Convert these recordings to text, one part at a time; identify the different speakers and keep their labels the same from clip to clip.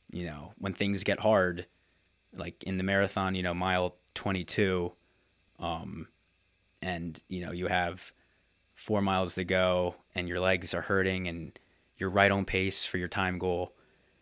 Speaker 1: when things get hard, like in the marathon, mile 22, and, you have 4 miles to go and your legs are hurting and you're right on pace for your time goal.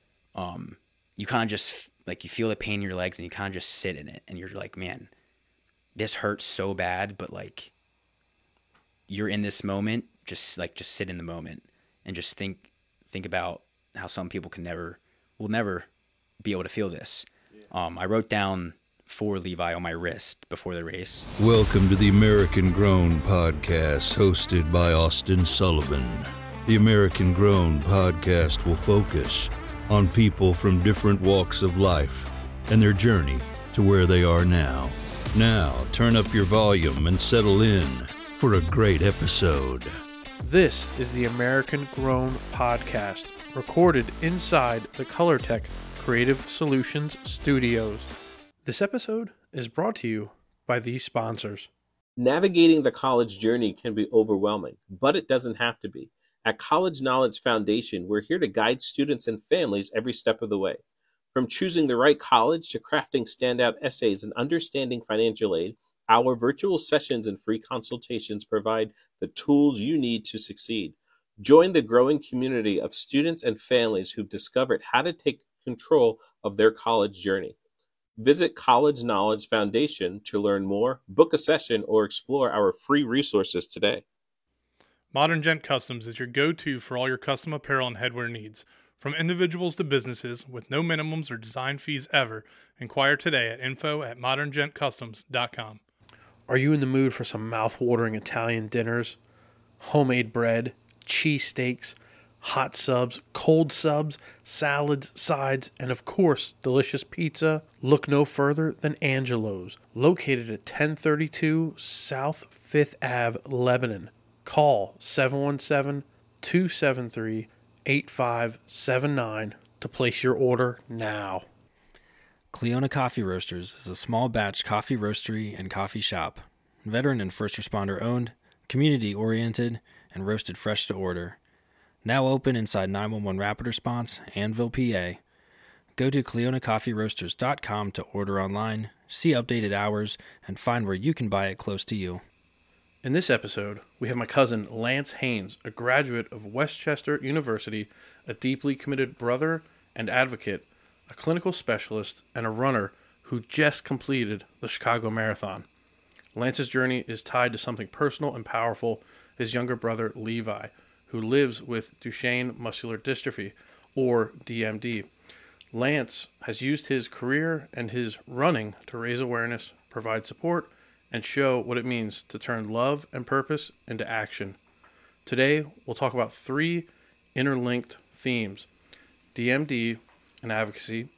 Speaker 1: You kind of just like, you feel the pain in your legs and you kind of just sit in it and you're like, man, this hurts so bad, but like you're in this moment, just sit in the moment and just think about how some people will never be able to feel this. I wrote down for Levi on my wrist before the race.
Speaker 2: Welcome to the American Grown Podcast, hosted by Austin Sullivan. The American Grown Podcast will focus on people from different walks of life and their journey to where they are now. Now, turn up your volume and settle in for a great episode.
Speaker 3: This is the American Grown Podcast, recorded inside the ColorTech Creative Solutions Studios. This episode is brought to you by these sponsors.
Speaker 4: Navigating the college journey can be overwhelming, but it doesn't have to be. At College Knowledge Foundation, we're here to guide students and families every step of the way. From choosing the right college to crafting standout essays and understanding financial aid, our virtual sessions and free consultations provide the tools you need to succeed. Join the growing community of students and families who've discovered how to take control of their college journey. Visit College Knowledge Foundation to learn more, book a session, or explore our free resources today.
Speaker 5: Modern Gent Customs is your go-to for all your custom apparel and headwear needs. From individuals to businesses, with no minimums or design fees ever, inquire today at info@moderngentcustoms.com.
Speaker 3: Are you in the mood for some mouth-watering Italian dinners, homemade bread, cheesesteaks, hot subs, cold subs, salads, sides, and of course, delicious pizza? Look no further than Angelo's, located at 1032 South 5th Ave, Lebanon. Call 717-273-8579 to place your order now.
Speaker 6: Cleona Coffee Roasters is a small batch coffee roastery and coffee shop. Veteran and first responder owned, community oriented, and roasted fresh to order. Now open inside 911 Rapid Response, Annville, PA. Go to CleonaCoffeeRoasters.com to order online, see updated hours, and find where you can buy it close to you.
Speaker 3: In this episode, we have my cousin Lance Haynes, a graduate of Westchester University, a deeply committed brother and advocate, a clinical specialist, and a runner who just completed the Chicago Marathon. Lance's journey is tied to something personal and powerful, his younger brother Levi, who lives with Duchenne muscular dystrophy, or DMD. Lance has used his career and his running to raise awareness, provide support, and show what it means to turn love and purpose into action. Today, we'll talk about 3 interlinked themes: DMD and advocacy,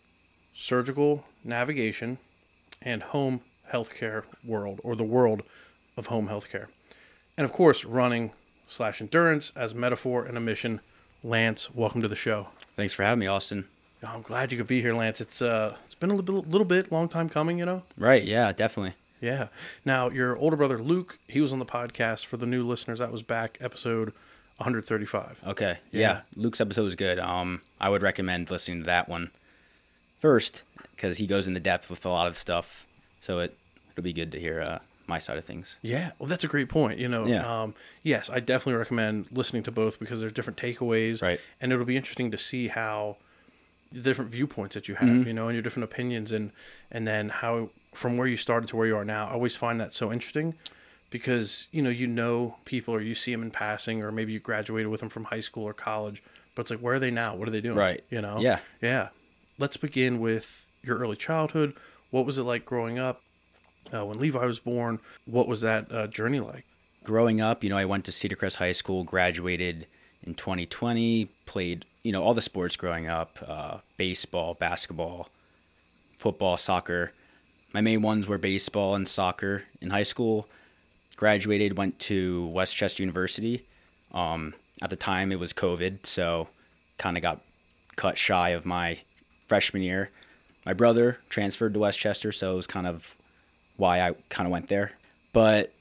Speaker 3: surgical navigation, and home healthcare world, or the world of home healthcare. And of course, running/endurance as metaphor and a mission. Lance, welcome to the show.
Speaker 1: Thanks for having me, Austin.
Speaker 3: Oh, I'm glad you could be here, Lance. It's been a little bit, long time coming,
Speaker 1: Right, yeah, definitely.
Speaker 3: Yeah. Now, your older brother, Luke, he was on the podcast. For the new listeners, that was back episode 135.
Speaker 1: Okay. Yeah. Luke's episode was good. I would recommend listening to that one first because he goes into depth with a lot of stuff. So it'll be good to hear my side of things.
Speaker 3: Yeah. Well, that's a great point.
Speaker 1: Yeah.
Speaker 3: Yes, I definitely recommend listening to both because there's different takeaways.
Speaker 1: Right.
Speaker 3: And it'll be interesting to see how the different viewpoints that you have, and your different opinions, and then how from where you started to where you are now. I always find that so interesting because, people, or you see them in passing, or maybe you graduated with them from high school or college, but it's like, where are they now? What are they doing?
Speaker 1: Right. Yeah.
Speaker 3: Yeah. Let's begin with your early childhood. What was it like growing up? When Levi was born, what was that journey like?
Speaker 1: Growing up, I went to Cedar Crest High School, graduated in 2020, played, all the sports growing up, baseball, basketball, football, soccer. My main ones were baseball and soccer in high school. Graduated, went to Westchester University. At the time, it was COVID, so kind of got cut shy of my freshman year. My brother transferred to Westchester, so it was kind of why I kind of went there. But,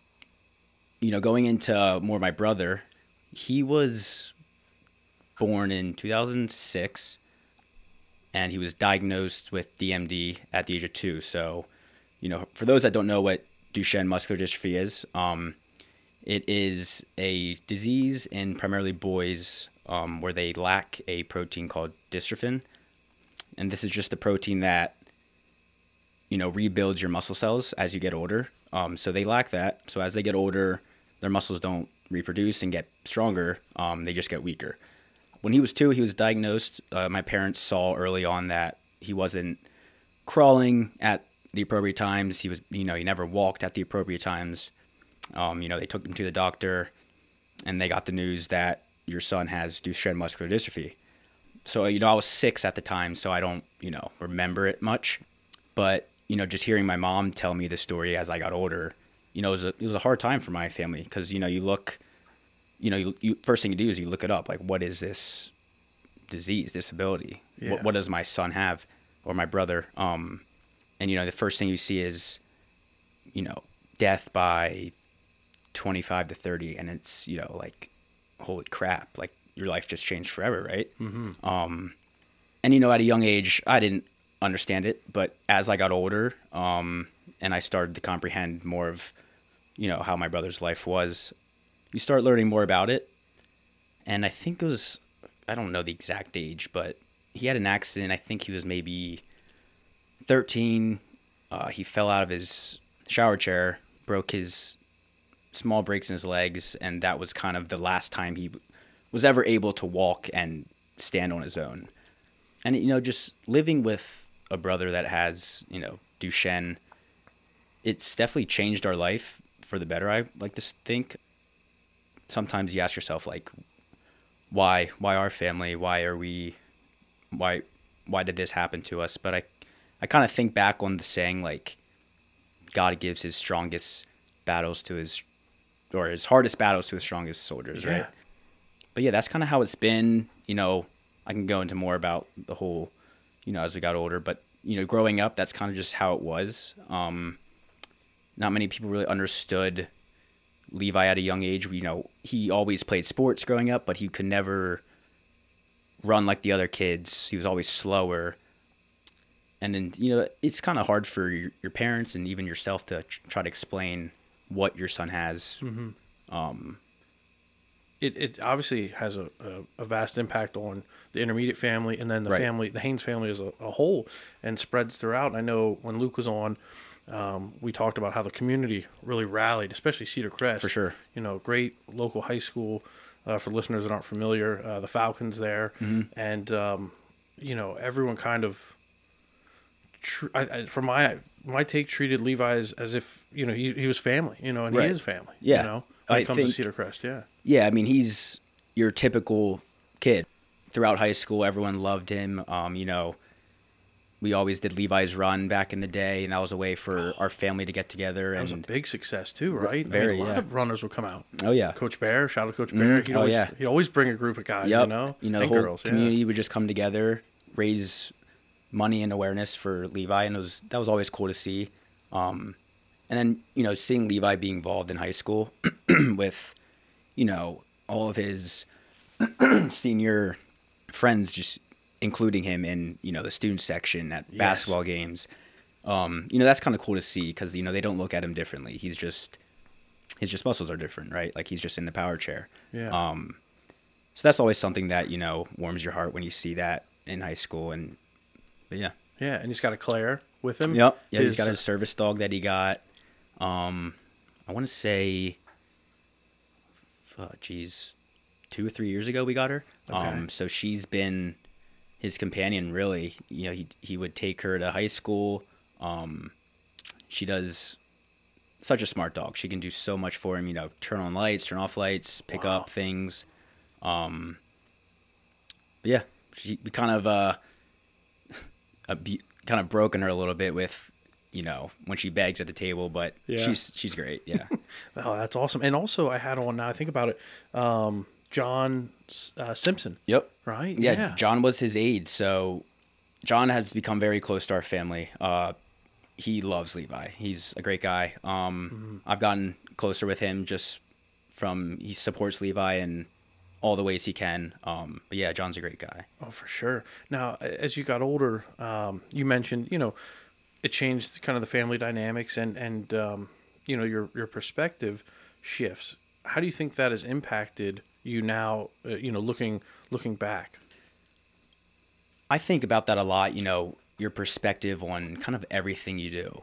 Speaker 1: going into more my brother, he was born in 2006. and he was diagnosed with DMD at the age of 2. So, for those that don't know what Duchenne muscular dystrophy is, it is a disease in primarily boys where they lack a protein called dystrophin. And this is just the protein that, rebuilds your muscle cells as you get older. So they lack that. So as they get older, their muscles don't reproduce and get stronger. They just get weaker. When he was 2, he was diagnosed. My parents saw early on that he wasn't crawling at the appropriate times. He was, he never walked at the appropriate times. They took him to the doctor, and they got the news that your son has Duchenne muscular dystrophy. So, I was 6 at the time, so I don't, remember it much. But, just hearing my mom tell me the story as I got older, it was a hard time for my family because, you look, you first thing you do is you look it up. Like, what is this disease, disability?
Speaker 3: Yeah.
Speaker 1: What does my son have or my brother? And, the first thing you see is, death by 25 to 30. And it's, like, holy crap, like your life just changed forever, right? Mm-hmm. And, at a young age, I didn't understand it. But as I got older and I started to comprehend more of, how my brother's life was, you start learning more about it. And I think it was, I don't know the exact age, but he had an accident. I think he was maybe 13. He fell out of his shower chair, broke his small breaks in his legs, and that was kind of the last time he was ever able to walk and stand on his own. And, just living with a brother that has, Duchenne, it's definitely changed our life for the better, I like to think. Sometimes you ask yourself, like, why our family? Why did this happen to us? But I kind of think back on the saying, like, God gives his strongest battles to his hardest battles to his strongest soldiers, right? But yeah, that's kind of how it's been. I can go into more about the whole, as we got older, but, growing up, that's kind of just how it was. Not many people really understood Levi at a young age. He always played sports growing up, but he could never run like the other kids. He was always slower. And then, it's kind of hard for your parents and even yourself to try to explain what your son has.
Speaker 3: Mm-hmm. It obviously has a vast impact on the intermediate family and then the family, the Haynes family as a whole, and spreads throughout. I know when Luke was on, we talked about how the community really rallied, especially Cedar Crest.
Speaker 1: For sure.
Speaker 3: Great local high school, for listeners that aren't familiar, the Falcons there. Mm-hmm. And, everyone kind of, from my take, treated Levi as if, he was family, and he is family, when it comes to Cedar Crest. Yeah.
Speaker 1: Yeah. I mean, he's your typical kid. Throughout high school, everyone loved him. We always did Levi's Run back in the day, and that was a way for our family to get together.
Speaker 3: That was a big success too, right?
Speaker 1: Very,
Speaker 3: a lot of runners would come out.
Speaker 1: Oh yeah,
Speaker 3: Coach Bear, shout out Coach Bear. He'd always bring a group of guys.
Speaker 1: Yep.
Speaker 3: The
Speaker 1: and whole
Speaker 3: girls,
Speaker 1: community would just come together, raise money and awareness for Levi, and that was always cool to see. And then seeing Levi being involved in high school with all of his senior friends, just including him in the student section at basketball games. That's kind of cool to see because they don't look at him differently. His muscles are different, right? Like he's just in the power chair.
Speaker 3: Yeah.
Speaker 1: So that's always something that warms your heart when you see that in high school. But yeah.
Speaker 3: Yeah, and he's got a Claire with him.
Speaker 1: Yep. Yeah, he's got a service dog that he got. I want to say, 2 or 3 years ago we got her.
Speaker 3: Okay.
Speaker 1: So she's been his companion, really. He would take her to high school. She does such a smart dog. She can do so much for him, turn on lights, turn off lights, pick up things. But yeah, we kind of broken her a little bit with, when she begs at the table, but she's great. Yeah.
Speaker 3: Oh, that's awesome. And also I had on, now I think about it, John Simpson.
Speaker 1: Yep.
Speaker 3: Right?
Speaker 1: Yeah. John was his aide. So John has become very close to our family. He loves Levi. He's a great guy. I've gotten closer with him just from, he supports Levi in all the ways he can. But yeah, John's a great guy.
Speaker 3: Oh, for sure. Now, as you got older, you mentioned, it changed kind of the family dynamics and your perspective shifts. How do you think that has impacted you now, looking back?
Speaker 1: I think about that a lot, your perspective on kind of everything you do.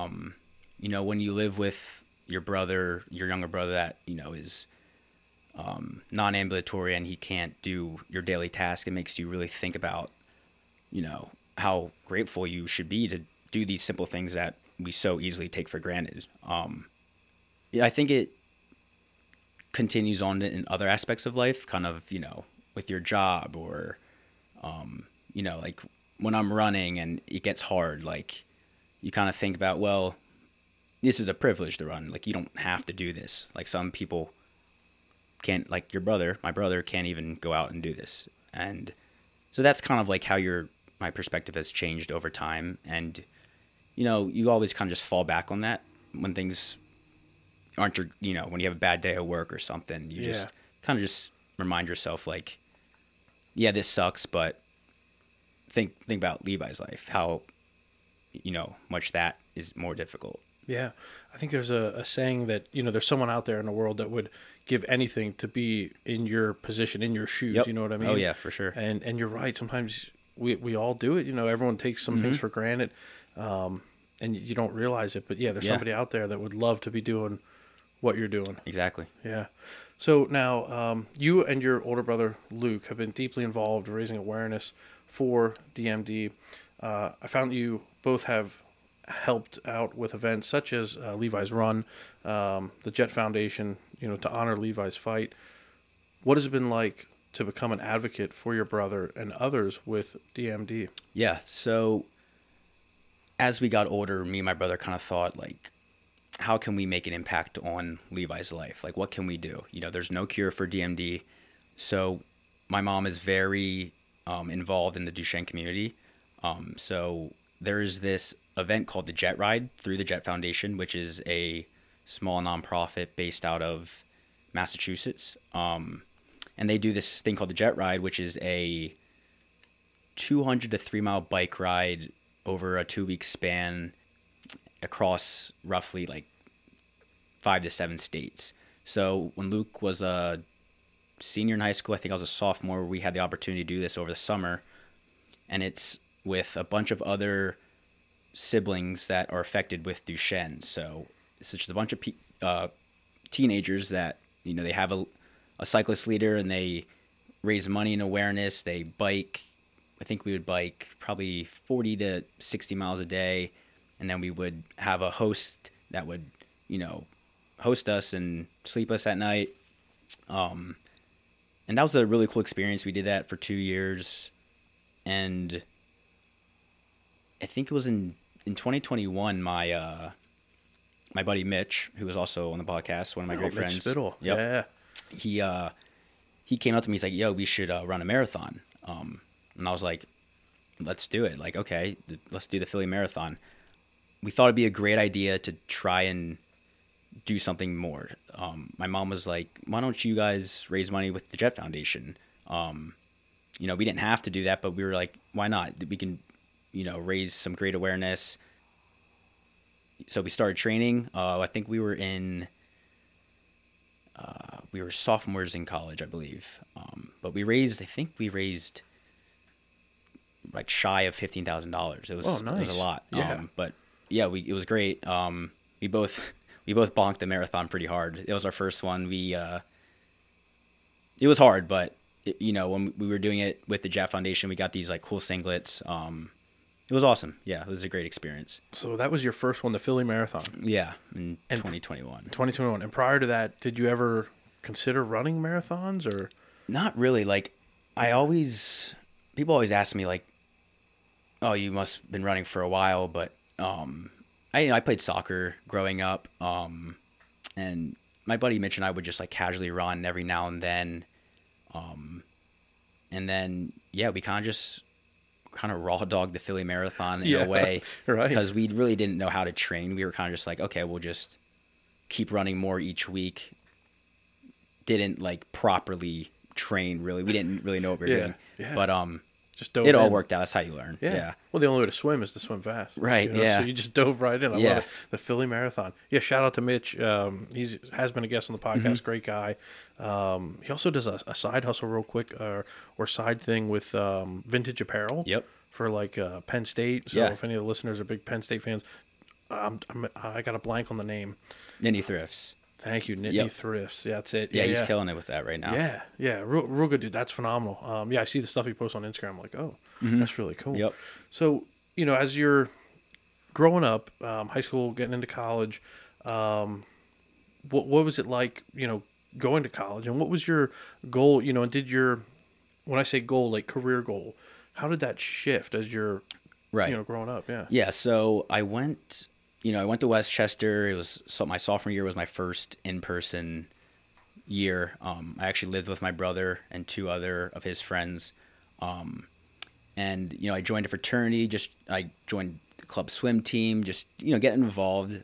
Speaker 1: When you live with your brother, your younger brother that, is non-ambulatory and he can't do your daily task, it makes you really think about, how grateful you should be to do these simple things that we so easily take for granted. I think it continues on in other aspects of life, kind of, with your job or, like when I'm running and it gets hard, like you kind of think about, well, this is a privilege to run. Like you don't have to do this. Like some people can't, like my brother can't even go out and do this. And so that's kind of like how my perspective has changed over time. And, you always kind of just fall back on that when things aren't when you have a bad day at work or something, you just kind of just remind yourself like, yeah, this sucks, but think about Levi's life, how, much that is more difficult.
Speaker 3: Yeah. I think there's a saying that, there's someone out there in the world that would give anything to be in your position, in your shoes.
Speaker 1: Yep.
Speaker 3: You know what I mean?
Speaker 1: Oh yeah, for sure.
Speaker 3: And you're right. Sometimes we all do it. Everyone takes some things for granted. And you don't realize it, but yeah, there's somebody out there that would love to be doing what you're doing.
Speaker 1: Exactly.
Speaker 3: Yeah. So now, you and your older brother, Luke, have been deeply involved raising awareness for DMD. I found that you both have helped out with events such as Levi's Run, the Jet Foundation, to honor Levi's fight. What has it been like to become an advocate for your brother and others with DMD?
Speaker 1: Yeah. So as we got older, me and my brother kind of thought like, how can we make an impact on Levi's life? Like, what can we do? There's no cure for DMD. So my mom is very involved in the Duchenne community. So there's this event called the Jet Ride through the Jet Foundation, which is a small nonprofit based out of Massachusetts. And they do this thing called the Jet Ride, which is a 200 to 3 mile bike ride over a 2-week span across roughly like 5 to 7 states. So when Luke was a senior in high school, I think I was a sophomore, we had the opportunity to do this over the summer. And it's with a bunch of other siblings that are affected with Duchenne. So it's just a bunch of teenagers that, they have a cyclist leader and they raise money and awareness. They bike. I think we would bike probably 40 to 60 miles a day. And then we would have a host that would, host us and sleep us at night. And that was a really cool experience. We did that for 2 years. And I think it was in 2021, my buddy Mitch, who was also on the podcast, one of my great friends.
Speaker 3: Mitch Spittle.
Speaker 1: Yep. Yeah. He came up to me. He's like, yo, we should run a marathon. And I was like, let's do it. Like, okay, let's do the Philly Marathon. We thought it'd be a great idea to try and do something more. My mom was like, why don't you guys raise money with the Jet Foundation? We didn't have to do that, but we were like, why not? We can, raise some great awareness. So we started training. I think we were sophomores in college, I believe. But we raised like shy of $15,000. It was,
Speaker 3: nice.
Speaker 1: It was a lot.
Speaker 3: Yeah.
Speaker 1: But yeah, it was great. We both bonked the marathon pretty hard. It was our first one. It was hard, but when we were doing it with the Jet Foundation, we got these like cool singlets. It was awesome. Yeah, it was a great experience.
Speaker 3: So that was your first one, the Philly Marathon.
Speaker 1: Yeah, in 2021.
Speaker 3: 2021. And prior to that, did you ever consider running marathons or?
Speaker 1: Not really. Like, people always ask me like, oh, you must have been running for a while, but I played soccer growing up, and my buddy Mitch and I would just like casually run every now and then, and then we kind of raw dogged the Philly Marathon in a way,
Speaker 3: right?
Speaker 1: Because we really didn't know how to train. We were kind of just like, okay, we'll just keep running more each week. Didn't like properly train really. We didn't really know what we were doing.
Speaker 3: Yeah.
Speaker 1: But
Speaker 3: just dove
Speaker 1: it all
Speaker 3: in.
Speaker 1: worked out. That's how you learn. Yeah.
Speaker 3: Well, the only way to swim is to swim fast.
Speaker 1: Right, yeah.
Speaker 3: So you just dove right in. I
Speaker 1: Yeah.
Speaker 3: love it. The Philly Marathon. Yeah, shout out to Mitch. He's has been a guest on the podcast. Great guy. He also does a side hustle real quick or side thing with vintage apparel.
Speaker 1: Yep.
Speaker 3: For like Penn State. So
Speaker 1: Yeah.
Speaker 3: if any of the listeners are big Penn State fans, I got a blank on the name.
Speaker 1: Nittany Thrifts.
Speaker 3: Thank you, Nittany
Speaker 1: Yep.
Speaker 3: Thrifts. Yeah, that's it.
Speaker 1: Yeah, he's killing it with that right now.
Speaker 3: Yeah, real good dude. That's phenomenal. Yeah, I see the stuff he posts on Instagram. I'm like, oh, that's really cool.
Speaker 1: Yep.
Speaker 3: So, as you're growing up, high school, getting into college, what was it like, going to college? And what was your goal, and when I say goal, like career goal, how did that shift as you're,
Speaker 1: Right.
Speaker 3: growing up? Yeah.
Speaker 1: Yeah, so I went to Westchester. It was my sophomore year was my first in-person year. I actually lived with my brother and two other of his friends. And I joined a fraternity. I joined the club swim team. Just getting involved.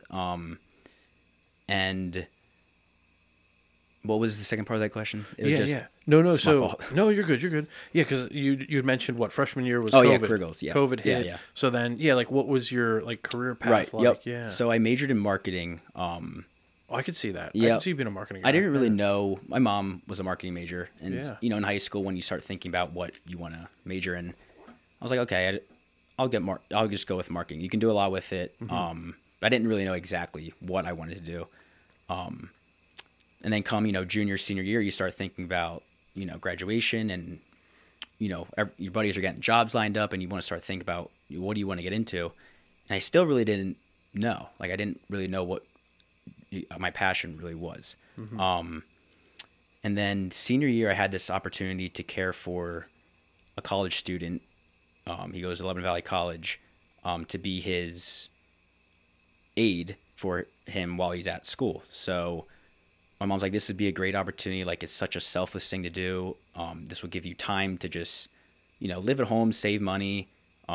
Speaker 1: And what was the second part of that question? It was
Speaker 3: No,
Speaker 1: it's my fault.
Speaker 3: no, you're good. You're good. Yeah, because you mentioned what freshman year was.
Speaker 1: Oh,
Speaker 3: COVID.
Speaker 1: yeah, career goals, yeah.
Speaker 3: COVID hit.
Speaker 1: Yeah.
Speaker 3: So then, like, what was your career path
Speaker 1: Right.
Speaker 3: like?
Speaker 1: Yep.
Speaker 3: Yeah.
Speaker 1: So I majored in marketing.
Speaker 3: I could see that. I
Speaker 1: Yeah.
Speaker 3: could see you being a marketing guy.
Speaker 1: I didn't really know. My mom was a marketing major, and
Speaker 3: Yeah.
Speaker 1: in high school when you start thinking about what you want to major in, I was like, okay, I'll just go with marketing. You can do a lot with it. But I didn't really know exactly what I wanted to do. And then come junior, senior year, you start thinking about graduation, and your buddies are getting jobs lined up, and you want to start thinking about what do you want to get into. And I still really didn't know. Like I didn't really know what my passion really was. And then senior year, I had this opportunity to care for a college student. He goes to Lebanon Valley College, to be his aide for him while he's at school. So my mom's like, this would be a great opportunity. Like, it's such a selfless thing to do. This will give you time to just, live at home, save money.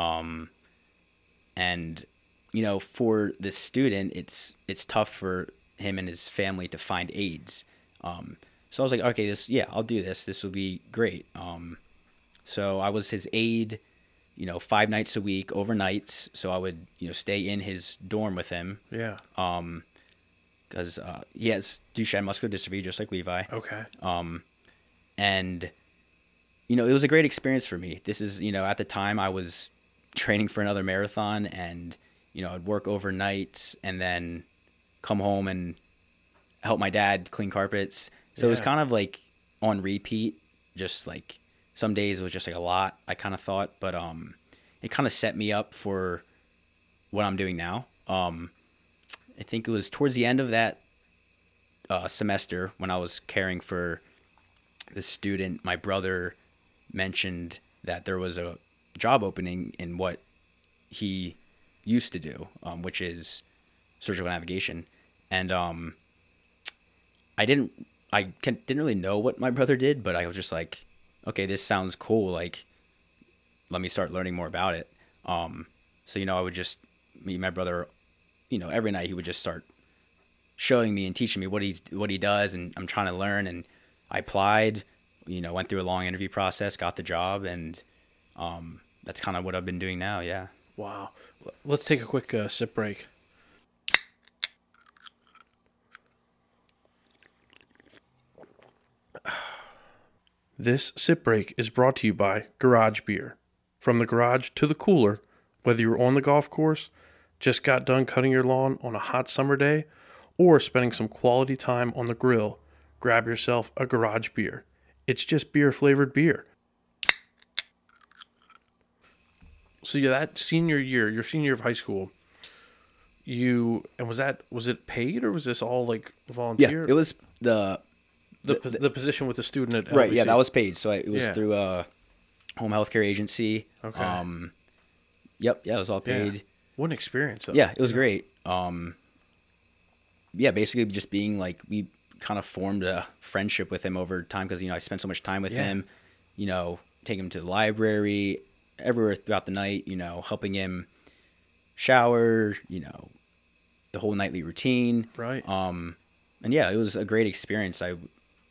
Speaker 1: And, for this student, it's tough for him and his family to find aides. So I was like, okay, I'll do this. This will be great. So I was his aide, 5 nights a week, overnights. So I would, stay in his dorm with him.
Speaker 3: Yeah.
Speaker 1: Because he has Duchenne muscular dystrophy, just like Levi.
Speaker 3: Okay.
Speaker 1: And, it was a great experience for me. This is, at the time I was training for another marathon, and, I'd work overnights and then come home and help my dad clean carpets. So it was kind of like on repeat, just like some days it was just like a lot, I kind of thought, but it kind of set me up for what I'm doing now. I think it was towards the end of that semester when I was caring for the student, my brother mentioned that there was a job opening in what he used to do, which is surgical navigation. And I didn't really know what my brother did, but I was just like, okay, this sounds cool. Like, let me start learning more about it. So, I would just meet my brother, every night he would just start showing me and teaching me what he does. And I'm trying to learn, and I applied, went through a long interview process, got the job. And, that's kind of what I've been doing now. Yeah.
Speaker 3: Wow. Let's take a quick sip break. This sip break is brought to you by Garage Beer. From the garage to the cooler, whether you're on the golf course, just got done cutting your lawn on a hot summer day, or spending some quality time on the grill, grab yourself a Garage Beer. It's just beer-flavored beer. So yeah, that senior year, your senior year of high school, was it paid, or was this all like volunteer?
Speaker 1: Yeah, it was the
Speaker 3: position with the student at LVC.
Speaker 1: Right, yeah, that was paid. So it was
Speaker 3: Yeah.
Speaker 1: through a home healthcare agency.
Speaker 3: Okay.
Speaker 1: Yep, yeah, it was all paid.
Speaker 3: Yeah. What an experience, though.
Speaker 1: Yeah, it was great. Yeah, basically just being like, we kind of formed a friendship with him over time because, I spent so much time with him, taking him to the library, everywhere throughout the night, helping him shower, the whole nightly routine.
Speaker 3: Right.
Speaker 1: And yeah, it was a great experience. I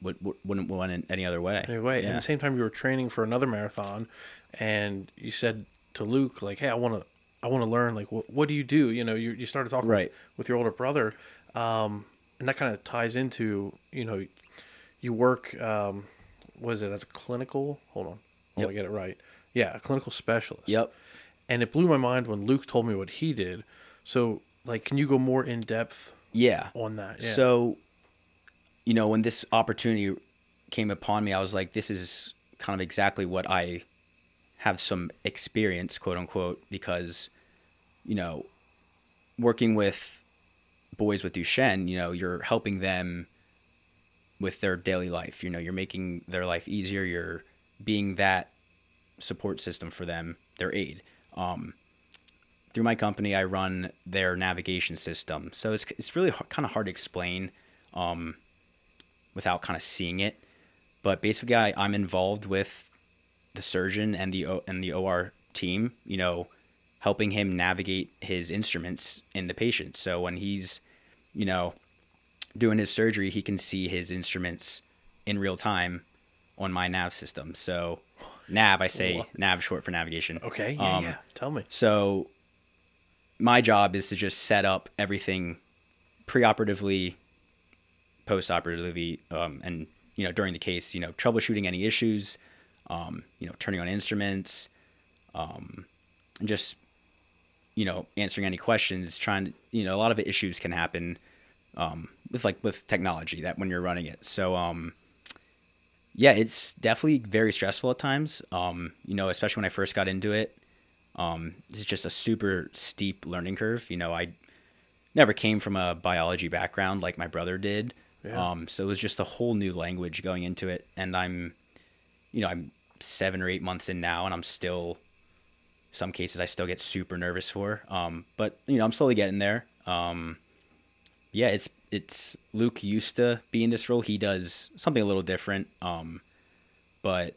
Speaker 1: wouldn't want it any other way.
Speaker 3: Anyway,
Speaker 1: Yeah.
Speaker 3: at the same time, you were training for another marathon, and you said to Luke, like, "Hey, I want to learn. Like, what do you do?" You know, you started talking
Speaker 1: Right.
Speaker 3: with your older brother, and that kind of ties into, you know, you work. What is it, as a clinical? Hold on, I want to get it right. Yeah, a clinical specialist.
Speaker 1: Yep.
Speaker 3: And it blew my mind when Luke told me what he did. So, like, can you go more in depth
Speaker 1: Yeah.
Speaker 3: on that? Yeah.
Speaker 1: So, you know, when this opportunity came upon me, I was like, this is kind of exactly what I have some experience, quote unquote, because, you know, working with boys with Duchenne, you know, you're helping them with their daily life. You know, you're making their life easier. You're being that support system for them, their aid. Through my company, I run their navigation system. So it's really kind of hard to explain without kind of seeing it. But basically, I'm involved with the surgeon and the OR team, you know, helping him navigate his instruments in the patient. So when he's, you know, doing his surgery, he can see his instruments in real time on my nav system. So nav, I say nav short for navigation.
Speaker 3: Okay. Yeah. Tell me.
Speaker 1: So my job is to just set up everything preoperatively, postoperatively, and, you know, during the case, you know, troubleshooting any issues, you know, turning on instruments, and just, you know, answering any questions, trying to, you know, a lot of issues can happen with technology that when you're running it. So, yeah, it's definitely very stressful at times. You know, especially when I first got into it, it's just a super steep learning curve. You know, I never came from a biology background like my brother did.
Speaker 3: Yeah.
Speaker 1: So it was just a whole new language going into it. And I'm 7 or 8 months in now, and I'm still, some cases I still get super nervous for. But, you know, I'm slowly getting there. Yeah, it's Luke used to be in this role. He does something a little different. But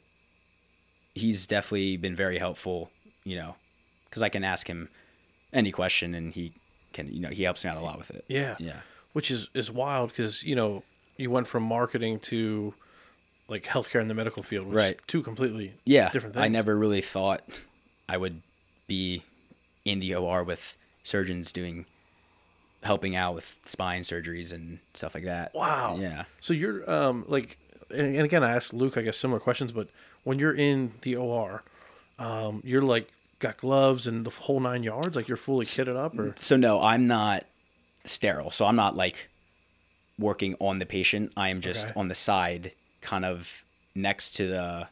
Speaker 1: he's definitely been very helpful, you know, because I can ask him any question and he can, you know, he helps me out a lot with it.
Speaker 3: Yeah.
Speaker 1: Yeah.
Speaker 3: Which is wild because, you know, you went from marketing to like healthcare in the medical field, which
Speaker 1: Right.
Speaker 3: is two completely
Speaker 1: Yeah.
Speaker 3: different things.
Speaker 1: I never really thought I would be in the OR with surgeons helping out with spine surgeries and stuff like that.
Speaker 3: Wow.
Speaker 1: Yeah.
Speaker 3: So you're like, and again, I asked Luke, I guess, similar questions, but when you're in the OR, you're like got gloves and the whole 9 yards, like you're fully kitted up, or
Speaker 1: So no, I'm not sterile. So I'm not like working on the patient. I am just
Speaker 3: Okay.
Speaker 1: on the side, kind of next to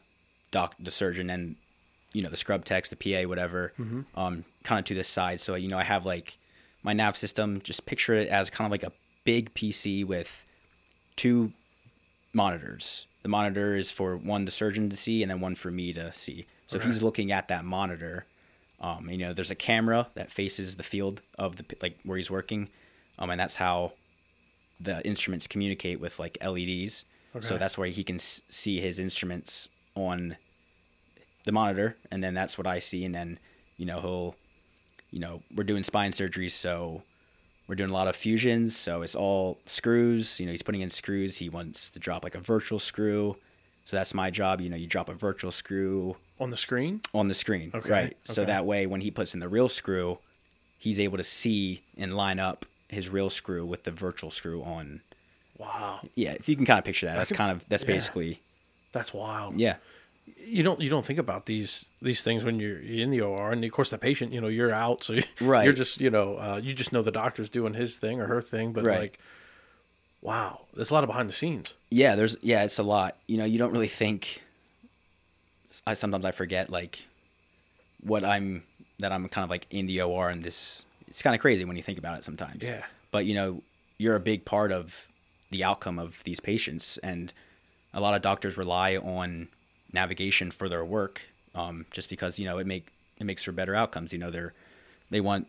Speaker 1: the surgeon and, you know, the scrub techs, the PA, whatever, kind of to the side. So, you know, I have like my nav system, just picture it as kind of like a big PC with 2 monitors. The monitor is for one, the surgeon to see, and then one for me to see. So he's looking at that monitor. You know, there's a camera that faces the field of the, like, where he's working. And that's how the instruments communicate with like LEDs. So
Speaker 3: Okay.
Speaker 1: that's where he can see his instruments on the monitor. And then that's what I see. And then, you know, we're doing spine surgeries. So we're doing a lot of fusions. So it's all screws, you know, he's putting in screws. He wants to drop like a virtual screw. So that's my job. You know, you drop a virtual screw
Speaker 3: on the screen.
Speaker 1: on the screen.
Speaker 3: Okay,
Speaker 1: Right. So
Speaker 3: okay.
Speaker 1: that way, when he puts in the real screw, he's able to see and line up his real screw with the virtual screw on.
Speaker 3: Wow,
Speaker 1: Yeah. If you can kind of picture that, that's
Speaker 3: yeah.
Speaker 1: basically,
Speaker 3: that's wild.
Speaker 1: yeah.
Speaker 3: You don't think about these things when you're in the OR, and of course the patient, you know, you're out, so
Speaker 1: Right.
Speaker 3: you're just, you know, you just know the doctor's doing his thing or her thing, but
Speaker 1: Right.
Speaker 3: like, wow, there's a lot of behind the scenes.
Speaker 1: Yeah. It's a lot. You know, you don't really think, sometimes I forget like that I'm kind of like in the OR, and it's kind of crazy when you think about it sometimes.
Speaker 3: Yeah.
Speaker 1: But, you know, you're a big part of the outcome of these patients, and a lot of doctors rely on navigation for their work, just because, you know, it makes for better outcomes. You know, they want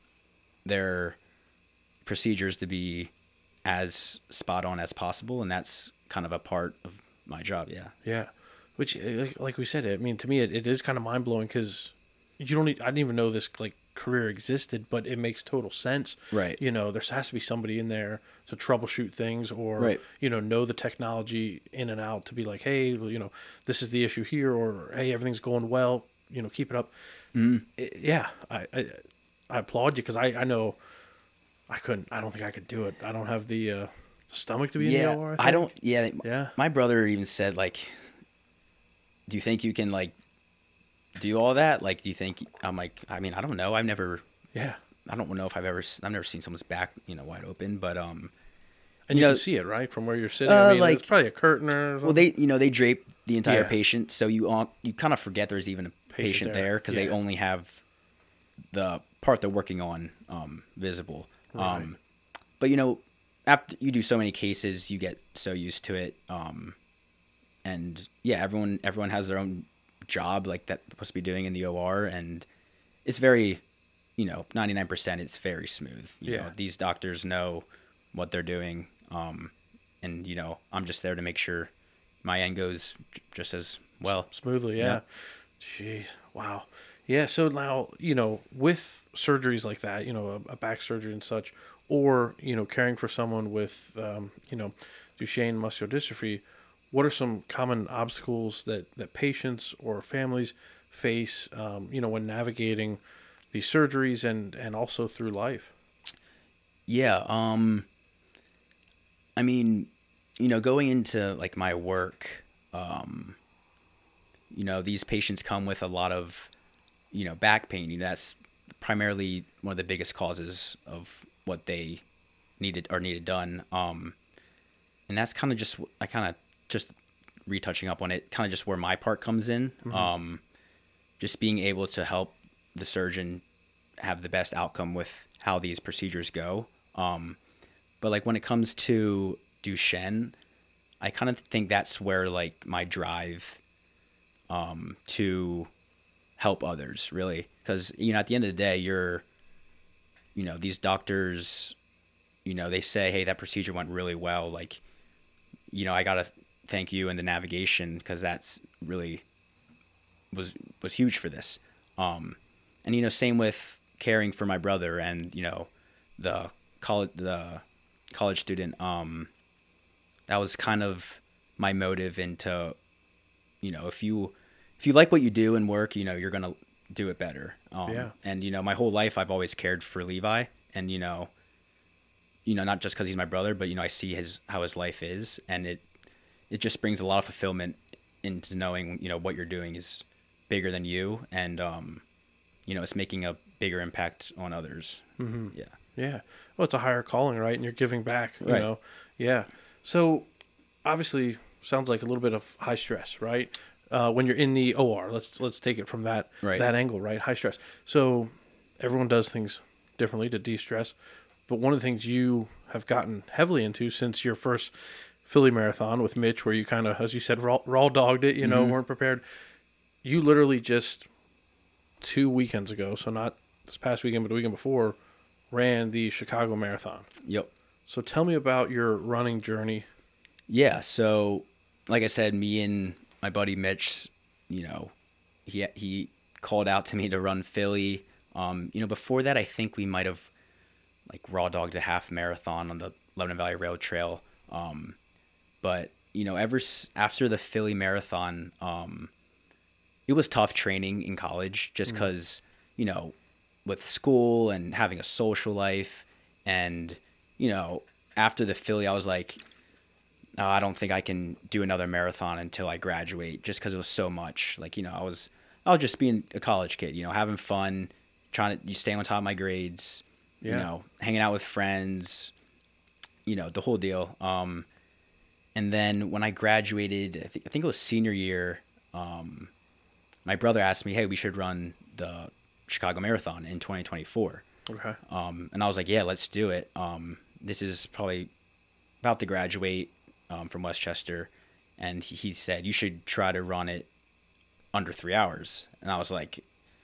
Speaker 1: their procedures to be as spot on as possible, and that's kind of a part of my job. Yeah.
Speaker 3: Yeah, which, like we said, I mean, to me, it is kind of mind blowing because I didn't even know this like career existed, but it makes total sense.
Speaker 1: Right.
Speaker 3: You know, there has to be somebody in there to troubleshoot things, or,
Speaker 1: Right.
Speaker 3: you know the technology in and out, to be like, hey, well, you know, this is the issue here, or hey, everything's going well, you know, keep it up. Yeah. I applaud you, because I know I don't think I could do it. I don't have the stomach to be in the OR.
Speaker 1: I don't. Yeah.
Speaker 3: Yeah.
Speaker 1: My brother even said, like, do you think you can, like, do all that? Like, do you think? I'm like, I mean, I don't know.
Speaker 3: Yeah.
Speaker 1: I don't know if I've never seen someone's back, you know, wide open, but
Speaker 3: And you
Speaker 1: know,
Speaker 3: can see it, right, from where you're sitting. I mean,
Speaker 1: like,
Speaker 3: it's probably a curtain or something.
Speaker 1: well, they drape the entire
Speaker 3: Yeah.
Speaker 1: patient, so you kind of forget there's even a patient there, because they
Speaker 3: Yeah.
Speaker 1: only have the part they're working on visible.
Speaker 3: Right.
Speaker 1: But you know, after you do so many cases, you get so used to it. And yeah, everyone has their own job, like, that they're supposed to be doing in the OR, and it's very, you know, 99% it's very smooth. You know, these doctors know what they're doing. And you know, I'm just there to make sure my end goes just as well.
Speaker 3: Smoothly, yeah. Jeez, wow. Yeah, so now, you know, with surgeries like that, you know, a back surgery and such, or, you know, caring for someone with, you know, Duchenne muscular dystrophy, what are some common obstacles that patients or families face, you know, when navigating these surgeries and also through life?
Speaker 1: Yeah. I mean, you know, going into, like, my work, you know, these patients come with a lot of, you know, back pain. You know, that's primarily one of the biggest causes of what they needed done. And that's kind of just, I kind of just retouching up on it, kind of just where my part comes in. Just being able to help the surgeon have the best outcome with how these procedures go. But like when it comes to Duchenne, I kind of think that's where, like, my drive to help others, really, because, you know, at the end of the day, you know, these doctors, you know, they say, hey, that procedure went really well, like, you know, I gotta thank you and the navigation, because that's really was huge for this. And, you know, same with caring for my brother and, you know, the college student. That was kind of my motive into, you know, if you like what you do in work, you know, you're going to do it better. And, you know, my whole life I've always cared for Levi, and, you know, not just because he's my brother, but, you know, I see how his life is, and it just brings a lot of fulfillment into knowing, you know, what you're doing is bigger than you, and, you know, it's making a bigger impact on others.
Speaker 3: Mm-hmm.
Speaker 1: Yeah.
Speaker 3: Yeah. Well, it's a higher calling, right? And you're giving back, you
Speaker 1: Right.
Speaker 3: know? Yeah. So obviously sounds like a little bit of high stress, right? When you're in the OR, let's take it from that angle, right? High stress. So everyone does things differently to de-stress, but one of the things you have gotten heavily into since your first Philly marathon with Mitch, where you kind of, as you said, raw dogged it, you know, weren't prepared. You literally just 2 weekends ago, so not this past weekend, but the weekend before, ran the Chicago Marathon.
Speaker 1: Yep.
Speaker 3: So tell me about your running journey.
Speaker 1: Yeah. So, like I said, me and my buddy Mitch, you know, he called out to me to run Philly. You know, before that, I think we might have, like, raw dogged a half marathon on the Lebanon Valley Rail Trail. But, you know, after the Philly Marathon, it was tough training in college, just because, you know, with school and having a social life, and, you know, after the Philly, I was like, oh, I don't think I can do another marathon until I graduate, just because it was so much. Like, you know, I was just being a college kid, you know, having fun, trying to stay on top of my grades, you know, hanging out with friends, you know, the whole deal. And then when I graduated, I think it was senior year, my brother asked me, hey, we should run the Chicago Marathon in 2024.
Speaker 3: Okay.
Speaker 1: And I was like, yeah, let's do it. This is probably about to graduate from Westchester. And he said, you should try to run it under 3 hours. And I was like,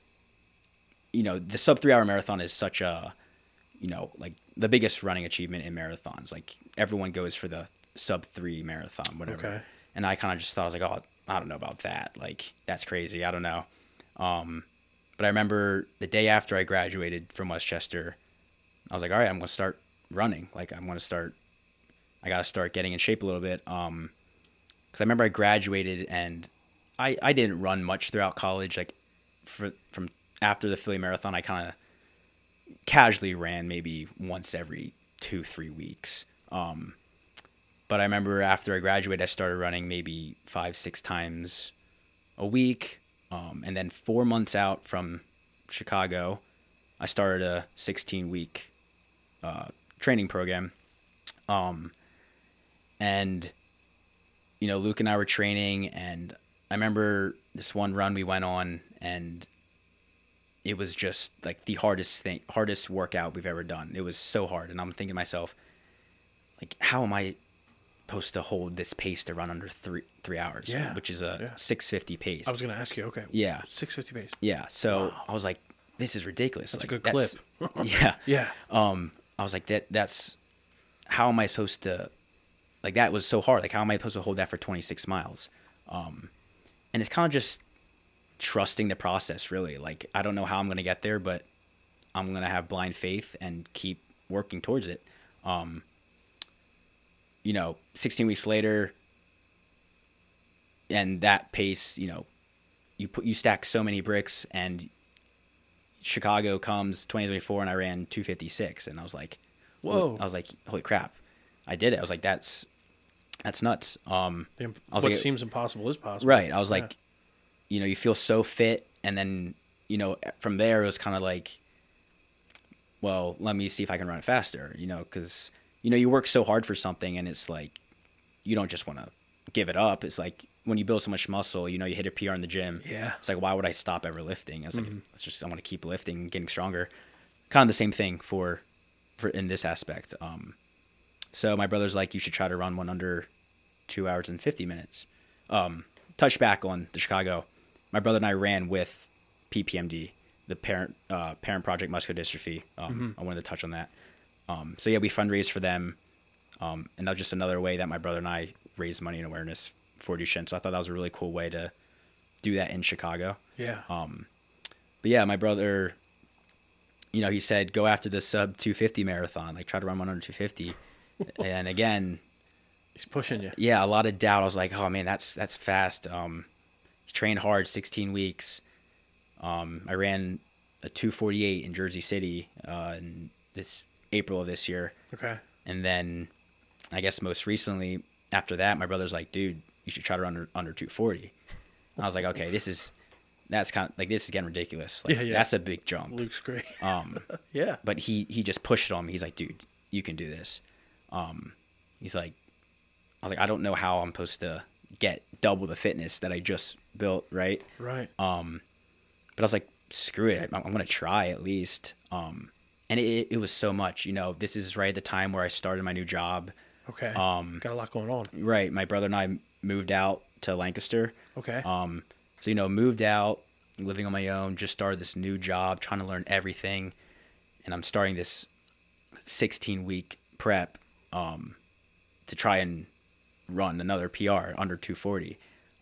Speaker 1: you know, the sub 3 hour marathon is such a, you know, like the biggest running achievement in marathons. Like, everyone goes for the sub 3 marathon, whatever. Okay. And I kind of just thought, I was like, oh, I don't know about that. Like, that's crazy. I don't know. But I remember the day after I graduated from Westchester, I was like, all right, I'm going to start running. Like, I got to start getting in shape a little bit. Because I remember I graduated and I didn't run much throughout college. Like, from after the Philly Marathon, I kind of casually ran maybe once every 2-3 weeks. But I remember after I graduated, I started running maybe 5-6 times a week. And then 4 months out from Chicago, I started a 16-week training program. And, you know, Luke and I were training, and I remember this one run we went on, and it was just like the hardest workout we've ever done. It was so hard. And I'm thinking to myself, like, how am I supposed to hold this pace to run under 3 hours?
Speaker 3: Yeah.
Speaker 1: Which is a 6:50 pace.
Speaker 3: I was going to ask you, okay.
Speaker 1: Yeah.
Speaker 3: 6:50 pace.
Speaker 1: Yeah. So I was like, this is ridiculous.
Speaker 3: That's
Speaker 1: like,
Speaker 3: a good clip.
Speaker 1: Yeah.
Speaker 3: Yeah.
Speaker 1: I was like, that's how am I supposed to, like, that was so hard. Like, how am I supposed to hold that for 26 miles? And it's kind of just trusting the process, really. Like, I don't know how I'm going to get there, but I'm going to have blind faith and keep working towards it. 16 weeks later, and that pace, you stack so many bricks, and Chicago comes 2024, and I ran 2:56, and I was like,
Speaker 3: whoa!
Speaker 1: I was like, holy crap, I did it! I was like, that's nuts.
Speaker 3: What seems impossible is possible,
Speaker 1: right? I was like, you feel so fit, and then from there it was kind of like, well, let me see if I can run it faster, because you work so hard for something, and it's like you don't just want to give it up. It's like when you build so much muscle, you hit a PR in the gym.
Speaker 3: Yeah.
Speaker 1: It's like, why would I stop ever lifting? I was like, I want to keep lifting and getting stronger. Kind of the same thing for in this aspect. So my brother's like, you should try to run one under 2 hours and 50 minutes. Touch back on the Chicago. My brother and I ran with PPMD, the Parent Project Muscular Dystrophy. I wanted to touch on that. So yeah, we fundraised for them. And that was just another way that my brother and I raised money and awareness for Duchenne. So I thought that was a really cool way to do that in Chicago.
Speaker 3: Yeah.
Speaker 1: But yeah, my brother, he said, go after the sub 250 marathon, like try to run one under 250. And again,
Speaker 3: he's pushing you.
Speaker 1: Yeah. A lot of doubt. I was like, oh man, that's fast. Trained hard 16 weeks. I ran a 2:48 in Jersey City, in this April of this year.
Speaker 3: Okay.
Speaker 1: And then I guess most recently after that, my brother's like, dude, you should try to run under 240. I was like, okay, this is getting ridiculous. Like,
Speaker 3: yeah.
Speaker 1: That's a big jump.
Speaker 3: Luke's great.
Speaker 1: Yeah. But he just pushed it on me. He's like, dude, you can do this. He's like, I was like, I don't know how I'm supposed to get double the fitness that I just built. Right.
Speaker 3: Right.
Speaker 1: But I was like, screw it. I'm going to try at least. And it was so much, this is right at the time where I started my new job.
Speaker 3: Okay. Got a lot going on.
Speaker 1: Right. My brother and I moved out to Lancaster.
Speaker 3: Okay.
Speaker 1: So, moved out, living on my own, just started this new job, trying to learn everything. And I'm starting this 16-week prep to try and run another PR under 240.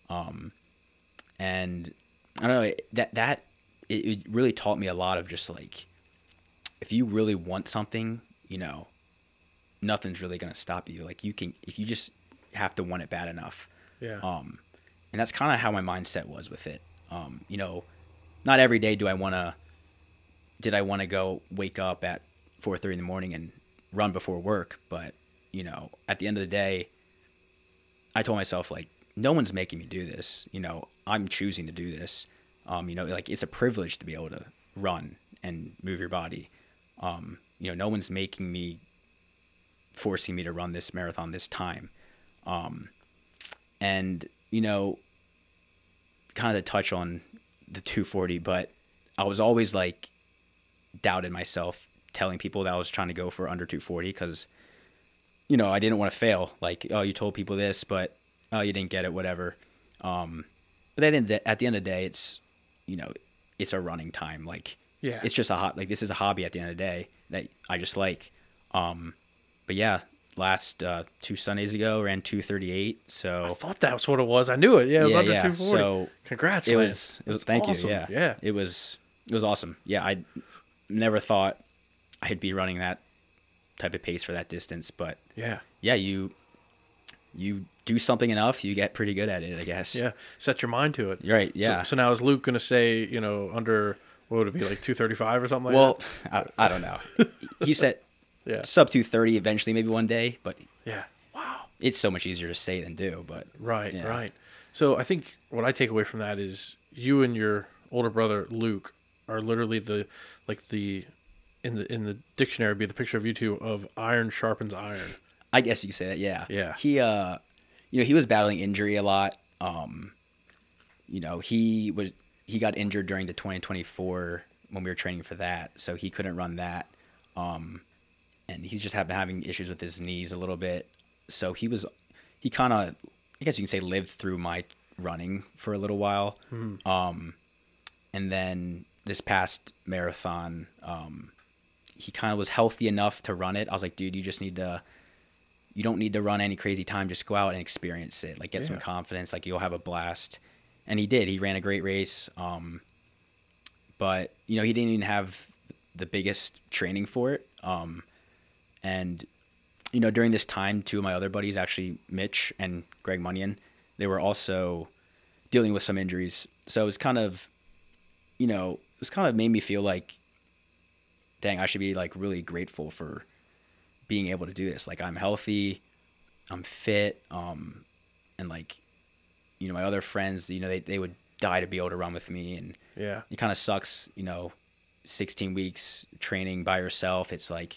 Speaker 1: And I don't know, that it really taught me a lot of just like, if you really want something, nothing's really going to stop you. Like if you just have to want it bad enough.
Speaker 3: Yeah.
Speaker 1: And that's kind of how my mindset was with it. Not every day did I want to go wake up at 4:30 in the morning and run before work. But, at the end of the day, I told myself, like, no one's making me do this. I'm choosing to do this. Like, it's a privilege to be able to run and move your body. No one's forcing me to run this marathon this time. And, kind of to touch on the 240, but I was always like doubted myself telling people that I was trying to go for under 240 because, I didn't want to fail. Like, oh, you told people this, but oh, you didn't get it, whatever. But then at the end of the day, it's, it's a running time. Like,
Speaker 3: yeah,
Speaker 1: it's just this is a hobby at the end of the day that I just like. But yeah, last 2 Sundays ago ran 238. So
Speaker 3: I thought that was what it was. I knew it. Yeah, it was under 240.
Speaker 1: So
Speaker 3: congrats,
Speaker 1: it
Speaker 3: Lance.
Speaker 1: was thank
Speaker 3: awesome.
Speaker 1: you. Yeah. It was It was awesome. Yeah, I never thought I'd be running that type of pace for that distance, but
Speaker 3: Yeah.
Speaker 1: yeah, you do something enough, you get pretty good at it, I guess.
Speaker 3: Yeah. Set your mind to it.
Speaker 1: Right. Yeah.
Speaker 3: So now is Luke going to say, under, what would it be, like 235 or something like
Speaker 1: Well,
Speaker 3: that?
Speaker 1: I don't know. He said
Speaker 3: Yeah.
Speaker 1: sub 230 eventually, maybe one day, but
Speaker 3: Yeah. Wow.
Speaker 1: it's so much easier to say than do. But
Speaker 3: Right,
Speaker 1: yeah.
Speaker 3: right. So I think what I take away from that is you and your older brother Luke are literally in the dictionary be the picture of you two of iron sharpens iron.
Speaker 1: I guess you could say that. Yeah.
Speaker 3: Yeah.
Speaker 1: He was battling injury a lot. He got injured during the 2024 when we were training for that, so he couldn't run that. And he's just having issues with his knees a little bit. So he kind of, I guess you can say, lived through my running for a little while. Mm-hmm. And then this past marathon, he kind of was healthy enough to run it. I was like, dude, you don't need to run any crazy time. Just go out and experience it. Like, get some confidence. Like, you'll have a blast. And he did. He ran a great race. But, he didn't even have the biggest training for it. And, during this time, two of my other buddies, actually Mitch and Greg Munyon, they were also dealing with some injuries. So it was kind of, made me feel like, dang, I should be like really grateful for being able to do this. Like, I'm healthy, I'm fit, and like, my other friends, they would die to be able to run with me, and
Speaker 3: Yeah.
Speaker 1: it kind of sucks, 16 weeks training by yourself. It's like,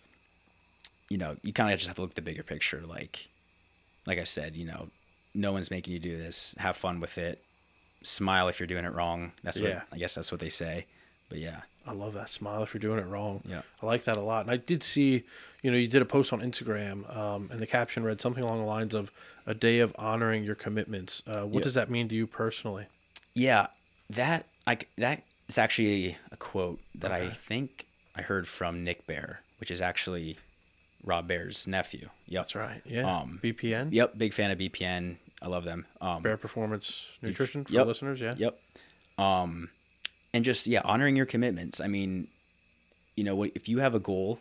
Speaker 1: you kind of just have to look at the bigger picture. Like I said, no one's making you do this. Have fun with it. Smile if you're doing it wrong. I guess that's what they say. But yeah.
Speaker 3: I love that. Smile if you're doing it wrong.
Speaker 1: Yeah.
Speaker 3: I like that a lot. And I did see, you did a post on Instagram, and the caption read something along the lines of a day of honoring your commitments. What does that mean to you personally?
Speaker 1: Yeah, that is actually a quote that I think I heard from Nick Bear, which is actually Rob Bear's nephew. Yep.
Speaker 3: That's right. Yeah. BPN?
Speaker 1: Yep. Big fan of BPN. I love them.
Speaker 3: Bear Performance Nutrition for
Speaker 1: Yep.
Speaker 3: listeners. Yeah.
Speaker 1: Yep. And just, honoring your commitments. I mean, if you have a goal,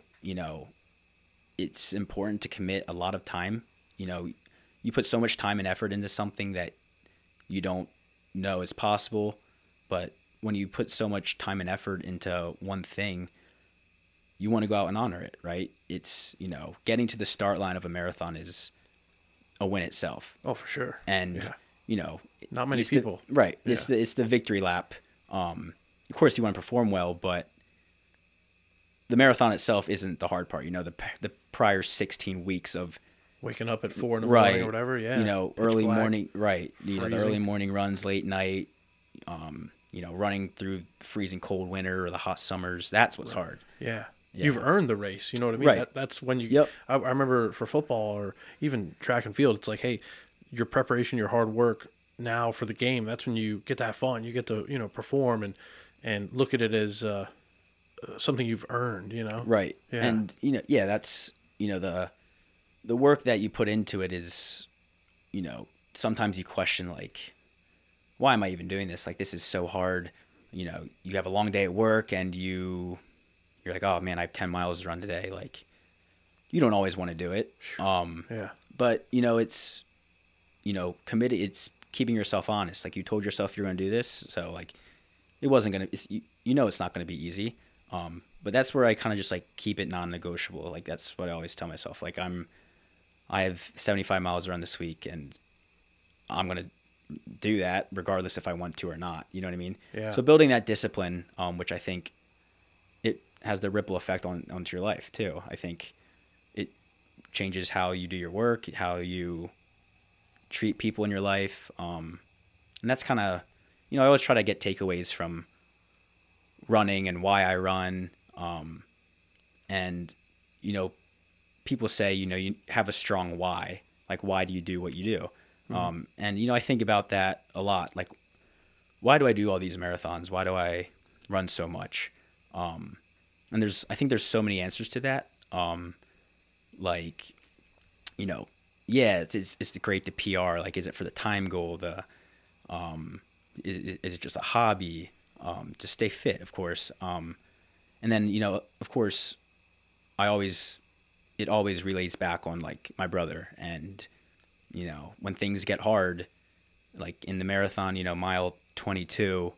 Speaker 1: it's important to commit a lot of time. You put so much time and effort into something that you don't know is possible. But when you put so much time and effort into one thing, you want to go out and honor it, right? It's, getting to the start line of a marathon is a win itself.
Speaker 3: Oh, for sure.
Speaker 1: And,
Speaker 3: not many
Speaker 1: it's
Speaker 3: people.
Speaker 1: Right.
Speaker 3: Yeah.
Speaker 1: It's the victory lap. Of course, you want to perform well, but the marathon itself isn't the hard part. The prior 16 weeks of
Speaker 3: waking up at 4 in the morning or whatever. Yeah.
Speaker 1: Early
Speaker 3: black,
Speaker 1: morning. Right. The
Speaker 3: freezing.
Speaker 1: early morning runs, late night. Running through freezing cold winter or the hot summers. That's what's hard.
Speaker 3: Yeah.
Speaker 1: Yeah.
Speaker 3: You've earned the race. You know what I mean?
Speaker 1: Right.
Speaker 3: That's when you.
Speaker 1: Yep.
Speaker 3: I remember for football or even track and field, it's like, hey, your preparation, your hard work now for the game. That's when you get to have fun. You get to perform and look at it as something you've earned.
Speaker 1: Right.
Speaker 3: Yeah.
Speaker 1: And that's the work that you put into it is, sometimes you question, like, why am I even doing this? Like, this is so hard. You have a long day at work and you're like, oh man, I have 10 miles to run today. Like, you don't always want to do it.
Speaker 3: Yeah.
Speaker 1: But it's, committed. It's keeping yourself honest. Like, you told yourself you're going to do this. So like, it wasn't going to, it's not going to be easy. But that's where I kind of just like keep it non-negotiable. Like, that's what I always tell myself. Like, I have 75 miles to run this week and I'm going to do that regardless if I want to or not. You know what I mean?
Speaker 3: Yeah.
Speaker 1: So building that discipline, which I think it has the ripple effect onto your life too. I think it changes how you do your work, how you treat people in your life. And that's kind of, I always try to get takeaways from running and why I run. And, people say, you have a strong why. Like, why do you do what you do? Mm-hmm. And, I think about that a lot. Like, why do I do all these marathons? Why do I run so much? And I think there's so many answers to that. It's great to PR. Like, is it for the time goal? Is it just a hobby? to stay fit, of course. And then, of course, it always relates back on like my brother. And, when things get hard, like in the marathon, mile 22,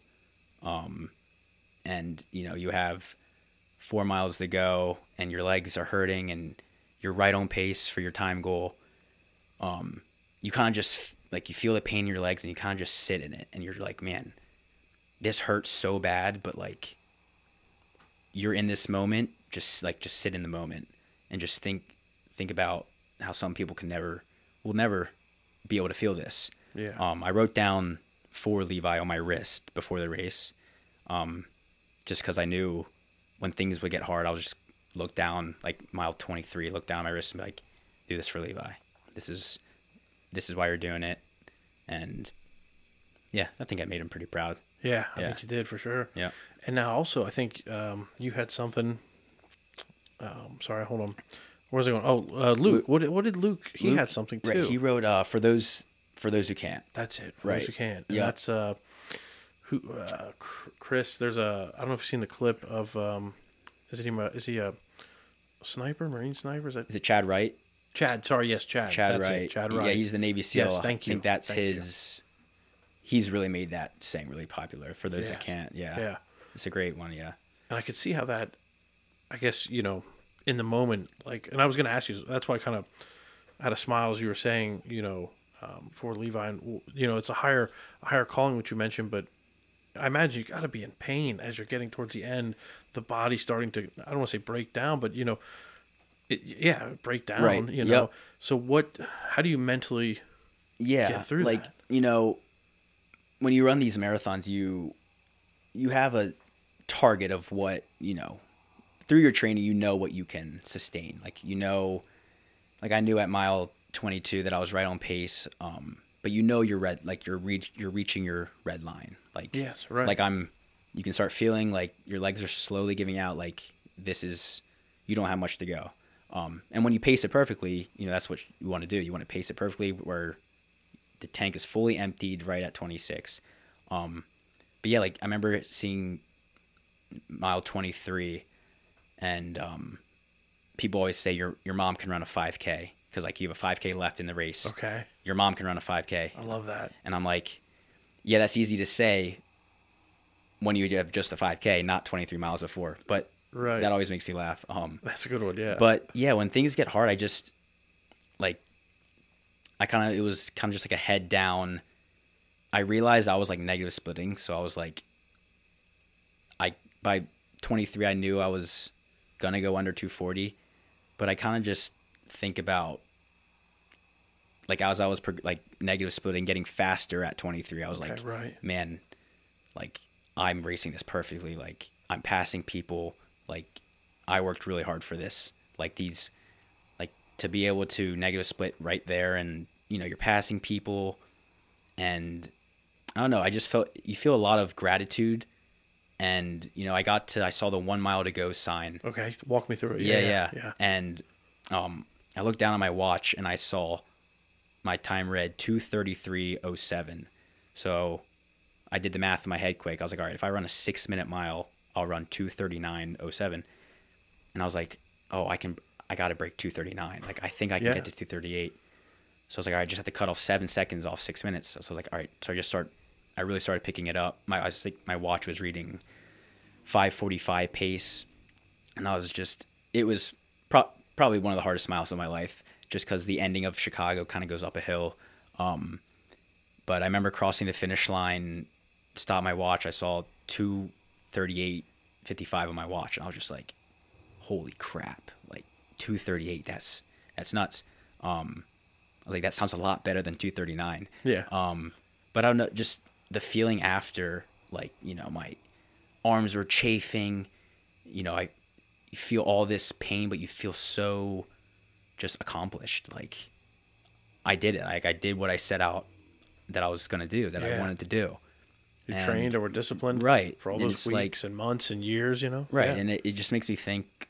Speaker 1: and, you have 4 miles to go and your legs are hurting and you're right on pace for your time goal. You kind of just like, you feel the pain in your legs and you kind of just sit in it and you're like, man, this hurts so bad, but like you're in this moment, just sit in the moment and just think about how some people will never be able to feel this.
Speaker 3: Yeah.
Speaker 1: I wrote down for Levi on my wrist before the race, just because I knew when things would get hard, I'll just look down, like mile 23, look down at my wrist and be like, do this for Levi. This is why you're doing it. And yeah, I think I made him pretty proud.
Speaker 3: Yeah, I think you did for sure.
Speaker 1: Yeah.
Speaker 3: And now also, I think you had something. Sorry, hold on. Where's it going? Oh, Luke. What did Luke? He had something too.
Speaker 1: Right, he wrote for those who can't.
Speaker 3: That's it. For
Speaker 1: right.
Speaker 3: those who can't. And
Speaker 1: yeah.
Speaker 3: That's Chris. There's I don't know if you've seen the clip of is he a sniper, Marine sniper? Is
Speaker 1: it Chad Wright?
Speaker 3: Chad. Sorry, yes, Chad.
Speaker 1: Chad
Speaker 3: that's
Speaker 1: Wright.
Speaker 3: It, Chad Wright.
Speaker 1: Yeah, he's the Navy SEAL.
Speaker 3: Yes, thank you.
Speaker 1: I think that's his. He's really made that saying really popular for those that can't. Yeah.
Speaker 3: Yeah.
Speaker 1: It's a great one. Yeah.
Speaker 3: And I could see how that, I guess, in the moment, like, and I was going to ask you, that's why I kind of had a smile as you were saying, for Levi, and, it's a higher calling, which you mentioned, but I imagine you got to be in pain as you're getting towards the end, the body starting to, I don't want to say break down, but, break down,
Speaker 1: right.
Speaker 3: Yep. So how do you mentally get through
Speaker 1: like,
Speaker 3: that?
Speaker 1: When you run these marathons, you have a target of what, through your training, what you can sustain. Like, like I knew at mile 22 that I was right on pace. But you're reaching your red line. Like,
Speaker 3: yes, right.
Speaker 1: Like you can start feeling like your legs are slowly giving out. Like you don't have much to go. And when you pace it perfectly, that's what you want to do. You want to pace it perfectly where the tank is fully emptied right at 26. But yeah, like I remember seeing mile 23 and people always say your mom can run a 5K because like you have a 5K left in the race.
Speaker 3: Okay.
Speaker 1: Your mom can run a 5K.
Speaker 3: I love that.
Speaker 1: And I'm like, yeah, that's easy to say when you have just a 5K, not 23 miles before. But
Speaker 3: right.
Speaker 1: That always makes me laugh.
Speaker 3: That's a good one, yeah.
Speaker 1: But yeah, when things get hard, I just like it was kind of just like a head down. I realized I was like negative splitting, so I was like, by 23, I knew I was gonna go under 240, but I kind of just think about like as I was negative splitting, getting faster at 23. I was like,
Speaker 3: right.
Speaker 1: Man, like I'm racing this perfectly. Like I'm passing people. Like I worked really hard for this. Like to be able to negative split right there, and you're passing people, and I don't know. I just you feel a lot of gratitude. And, I saw the 1 mile to go sign.
Speaker 3: Okay. Walk me through it.
Speaker 1: Yeah. And I looked down at my watch and I saw my time read 2:33:07. So I did the math in my head quick. I was like, all right, if I run a 6-minute mile, I'll run 2:39:07. And I was like, oh, I got to break 2:39. Like, I think I can get to 2:38. So I was like, all right, I just have to cut off 7 seconds off 6 minutes. So I was like, all right. So I really started picking it up. My watch was reading 5:45 pace, and it was probably one of the hardest miles of my life, just because the ending of Chicago kind of goes up a hill. But I remember crossing the finish line, stopped my watch. I saw 2:38:55 on my watch, and I was just like, holy crap! Like 2:38, that's nuts. I was like, that sounds a lot better than 2:39.
Speaker 3: Yeah.
Speaker 1: But I don't know, just the feeling after, like, my arms were chafing, you feel all this pain, but you feel so just accomplished. Like, I did it. Like, I did what I set out that I was going to do, that I wanted to do.
Speaker 3: You trained or were disciplined.
Speaker 1: Right.
Speaker 3: For all those weeks and months and years,
Speaker 1: Right. Yeah. And it just makes me think,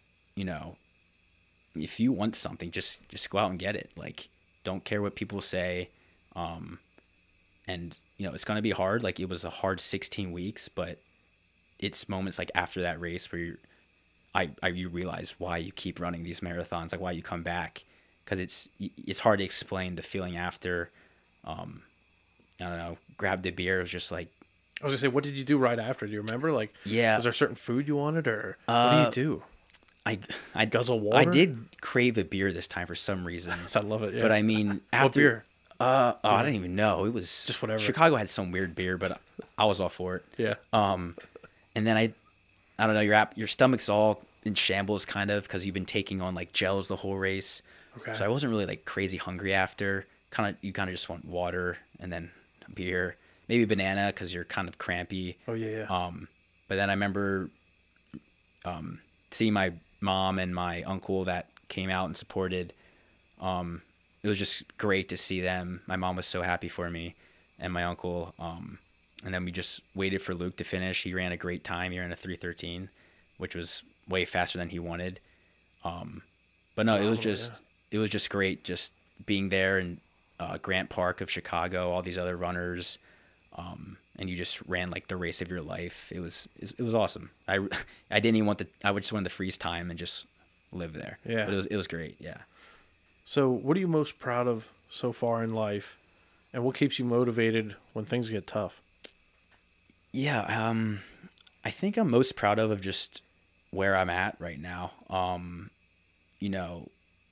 Speaker 1: if you want something, just go out and get it. Like, don't care what people say. And, it's going to be hard. Like, it was a hard 16 weeks, but it's moments like after that race where you realize why you keep running these marathons, like why you come back, because it's hard to explain the feeling after. I don't know, grabbed a beer. It was just like,
Speaker 3: I was gonna say, what did you do right after? Do you remember? Like,
Speaker 1: yeah,
Speaker 3: was there certain food you wanted, or what do you do?
Speaker 1: I
Speaker 3: Guzzle water?
Speaker 1: I did crave a beer this time for some reason.
Speaker 3: I love it. Yeah.
Speaker 1: But I mean, after
Speaker 3: What beer?
Speaker 1: I didn't even know. It was
Speaker 3: Just whatever.
Speaker 1: Chicago had some weird beer, but I was all for it.
Speaker 3: Yeah.
Speaker 1: And then I don't know. Your stomach's all in shambles, kind of, because you've been taking on like gels the whole race.
Speaker 3: Okay.
Speaker 1: So I wasn't really like crazy hungry after. You kind of just want water and then beer, maybe banana because you're kind of crampy.
Speaker 3: Oh yeah.
Speaker 1: But then I remember seeing my mom and my uncle that came out and supported. It was just great to see them. My mom was so happy for me, and my uncle. And then we just waited for Luke to finish. He ran a great time. He ran a 3:13, which was way faster than he wanted. But no, it was just great just being there in Grant Park of Chicago, all these other runners, and you just ran like the race of your life. It was awesome. I didn't even I just wanted to freeze time and just live there.
Speaker 3: Yeah.
Speaker 1: But it was great. Yeah.
Speaker 3: So, what are you most proud of so far in life, and what keeps you motivated when things get tough?
Speaker 1: Yeah. I think I'm most proud of just where I'm at right now. You know,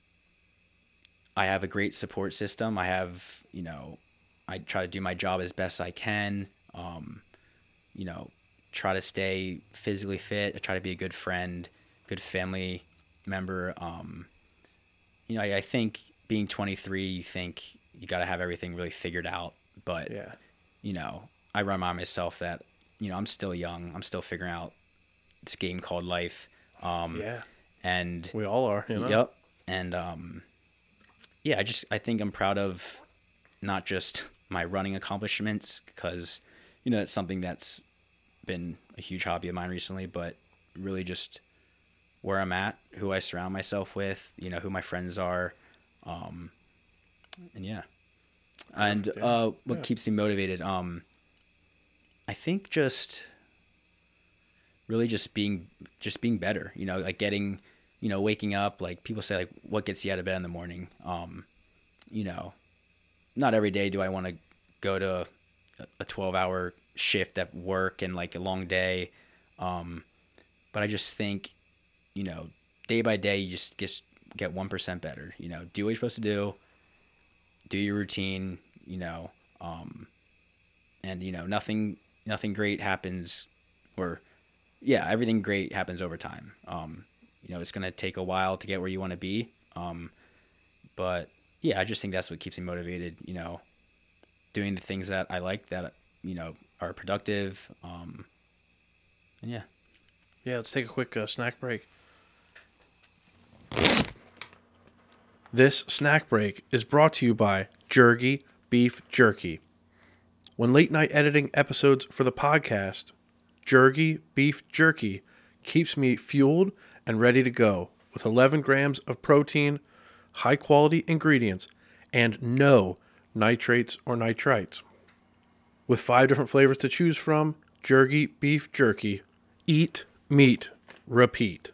Speaker 1: I have a great support system. I try to do my job as best I can. Try to stay physically fit. I try to be a good friend, good family member. I think being 23, you think you got to have everything really figured out. But,
Speaker 3: Yeah.
Speaker 1: I remind myself that, I'm still young. I'm still figuring out this game called life.
Speaker 3: Yeah.
Speaker 1: And
Speaker 3: We all are. You know?
Speaker 1: Yep. And I think I'm proud of not just my running accomplishments, because it's something that's been a huge hobby of mine recently, but really just where I'm at, who I surround myself with, who my friends are, and yeah. And what keeps me motivated, I think just really just being better, like getting, waking up, like people say, like, what gets you out of bed in the morning? Not every day do I want to go to a 12-hour shift at work and like a long day. But I just think, day by day, you just get 1% better, do what you're supposed to do your routine, and, nothing great happens, everything great happens over time. It's going to take a while to get where you want to be. But yeah, I just think that's what keeps me motivated, doing the things that I like that, are productive. And yeah.
Speaker 3: Yeah, let's take a quick snack break. This snack break is brought to you by Jergy Beef Jerky. When late night editing episodes for the podcast, Jergy Beef Jerky keeps me fueled and ready to go with 11 grams of protein, high quality ingredients, and no nitrates or nitrites. With 5 different flavors to choose from, Jergy Beef Jerky. Eat, meat, repeat.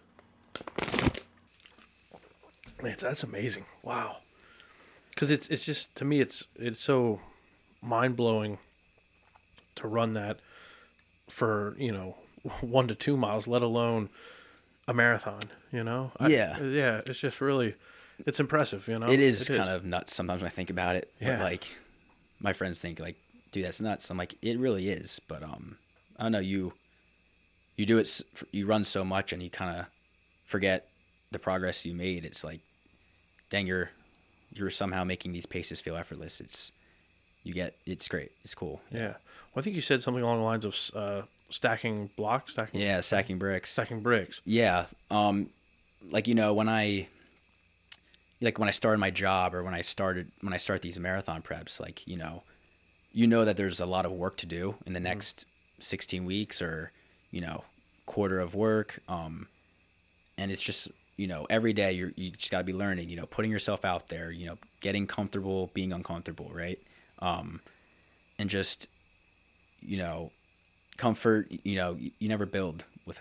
Speaker 3: That's amazing. Wow. Because it's just, to me, it's so mind-blowing to run that for, 1 to 2 miles, let alone a marathon,
Speaker 1: Yeah.
Speaker 3: It's just really, it's impressive,
Speaker 1: It is kind of nuts sometimes when I think about it.
Speaker 3: Yeah.
Speaker 1: But, like, my friends think, like, dude, that's nuts. I'm like, it really is. But, I don't know, you do it, you run so much and you kind of forget the progress you made. It's like, dang, you're somehow making these paces feel effortless. It's great. It's cool.
Speaker 3: Yeah. Well, I think you said something along the lines of stacking blocks,
Speaker 1: stacking bricks.
Speaker 3: Stacking bricks.
Speaker 1: Yeah. Like, when I started my job, or when I start these marathon preps, like, that there's a lot of work to do in the next 16 weeks or, quarter of work. And it's just, every day you just gotta be learning, putting yourself out there, getting comfortable, being uncomfortable. Right. And just, comfort, you never build with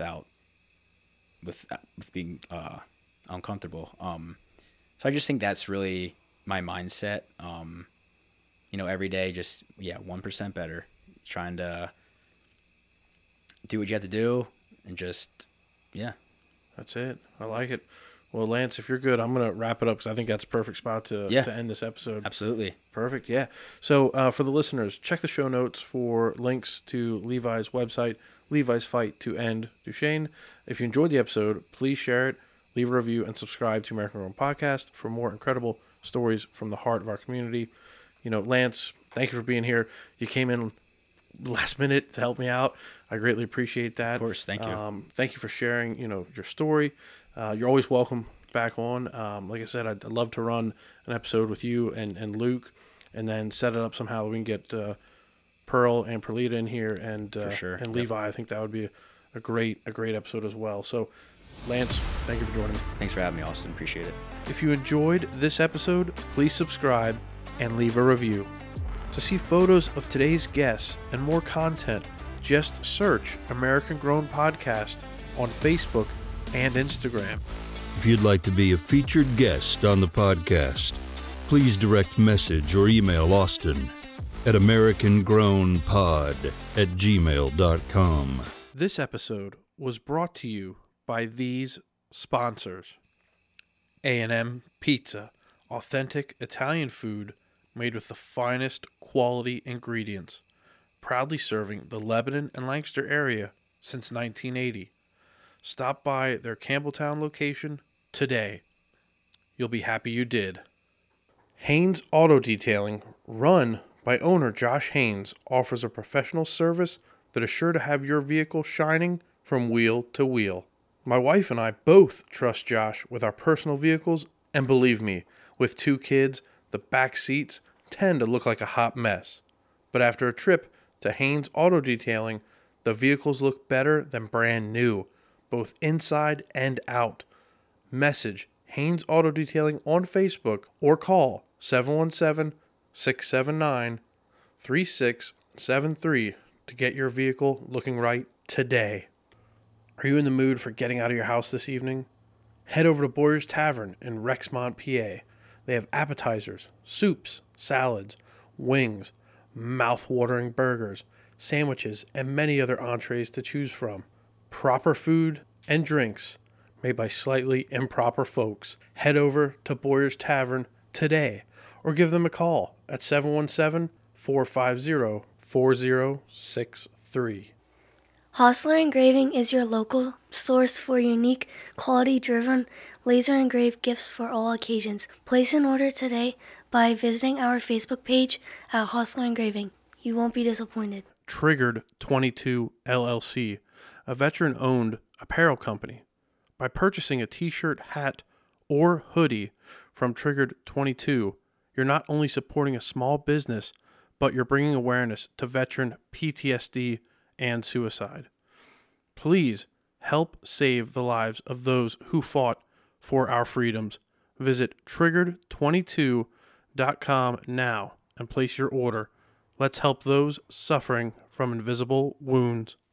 Speaker 1: being uncomfortable. So I just think that's really my mindset. Every day, just 1% better, trying to do what you have to do, and just
Speaker 3: That's it. I like it. Well, Lance, if you're good, I'm going to wrap it up because I think that's a perfect spot to end this episode.
Speaker 1: Absolutely.
Speaker 3: Perfect, yeah. So for the listeners, check the show notes for links to Levi's website, Levi's Fight to End Duchenne. If you enjoyed the episode, please share it, leave a review, and subscribe to American Grown Podcast for more incredible stories from the heart of our community. Lance, thank you for being here. You came in last minute to help me out. I greatly appreciate that.
Speaker 1: Of course, thank you.
Speaker 3: Thank you for sharing, your story. You're always welcome back on. Like I said, I'd love to run an episode with you and Luke, and then set it up somehow. We can get Pearl and Perlita in here, and
Speaker 1: for sure.
Speaker 3: And Levi. I think that would be a great episode as well. So, Lance, thank you for joining me.
Speaker 1: Thanks for having me, Austin. Appreciate it.
Speaker 3: If you enjoyed this episode, please subscribe and leave a review. To see photos of today's guests and more content, just search American Grown Podcast on Facebook and Instagram.
Speaker 2: If you'd like to be a featured guest on the podcast, please direct message or email Austin at americangrownpod@gmail.com.
Speaker 3: This episode was brought to you by these sponsors. A&M Pizza, authentic Italian food made with the finest quality ingredients, proudly serving the Lebanon and Lancaster area since 1980. Stop by their Campbelltown location today. You'll be happy you did. Haynes Auto Detailing, run by owner Josh Haynes, offers a professional service that is sure to have your vehicle shining from wheel to wheel. My wife and I both trust Josh with our personal vehicles, and believe me, with 2 kids, the back seats tend to look like a hot mess. But after a trip to Haynes Auto Detailing, the vehicles look better than brand new, both inside and out. Message Haynes Auto Detailing on Facebook or call 717-679-3673 to get your vehicle looking right today. Are you in the mood for getting out of your house this evening? Head over to Boyer's Tavern in Rexmont, PA. They have appetizers, soups, salads, wings, mouth-watering burgers, sandwiches, and many other entrees to choose from. Proper food and drinks made by slightly improper folks. Head over to Boyer's Tavern today or give them a call at 717-450-4063.
Speaker 7: Hostler Engraving is your local source for unique, quality-driven, laser-engraved gifts for all occasions. Place an order today by visiting our Facebook page at Hostler Engraving. You won't be disappointed.
Speaker 3: Triggered 22 LLC, a veteran-owned apparel company. By purchasing a t-shirt, hat, or hoodie from Triggered 22, you're not only supporting a small business, but you're bringing awareness to veteran PTSD and suicide. Please help save the lives of those who fought for our freedoms. Visit triggered22.com now and place your order. Let's help those suffering from invisible wounds.